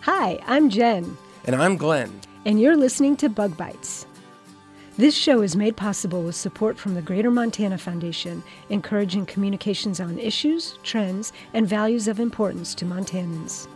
Hi, I'm Jen. And I'm Glenn. And you're listening to Bug Bites. This show is made possible with support from the Greater Montana Foundation, encouraging communications on issues, trends, and values of importance to Montanans.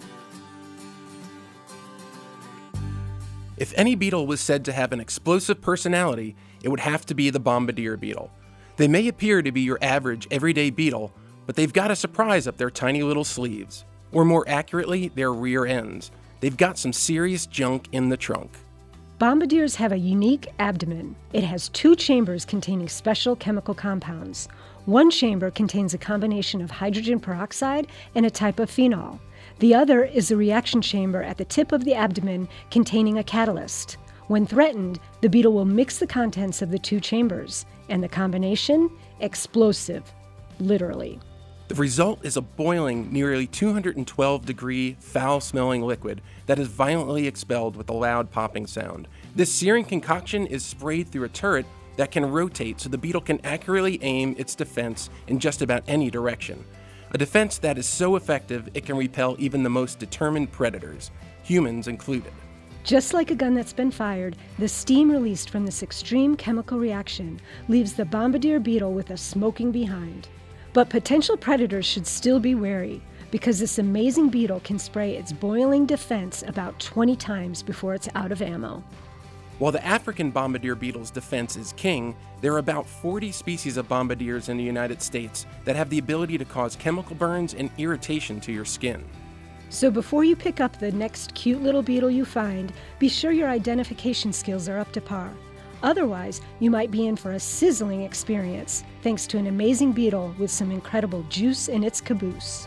If any beetle was said to have an explosive personality, it would have to be the bombardier beetle. They may appear to be your average, everyday beetle, but they've got a surprise up their tiny little sleeves. Or more accurately, their rear ends. They've got some serious junk in the trunk. Bombardiers have a unique abdomen. It has 2 chambers containing special chemical compounds. One chamber contains a combination of hydrogen peroxide and a type of phenol. The other is the reaction chamber at the tip of the abdomen containing a catalyst. When threatened, the beetle will mix the contents of the 2 chambers, and the combination? Explosive. Literally. The result is a boiling, nearly 212-degree, foul-smelling liquid that is violently expelled with a loud popping sound. This searing concoction is sprayed through a turret that can rotate so the beetle can accurately aim its defense in just about any direction. A defense that is so effective it can repel even the most determined predators, humans included. Just like a gun that's been fired, the steam released from this extreme chemical reaction leaves the bombardier beetle with a smoking behind. But potential predators should still be wary, because this amazing beetle can spray its boiling defense about 20 times before it's out of ammo. While the African bombardier beetle's defense is king, there are about 40 species of bombardiers in the United States that have the ability to cause chemical burns and irritation to your skin. So before you pick up the next cute little beetle you find, be sure your identification skills are up to par. Otherwise, you might be in for a sizzling experience, thanks to an amazing beetle with some incredible juice in its caboose.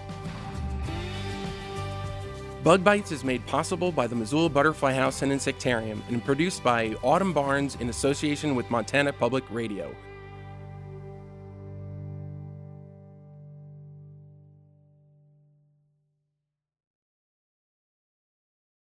Bug Bites is made possible by the Missoula Butterfly House and Insectarium and produced by Autumn Barnes in association with Montana Public Radio.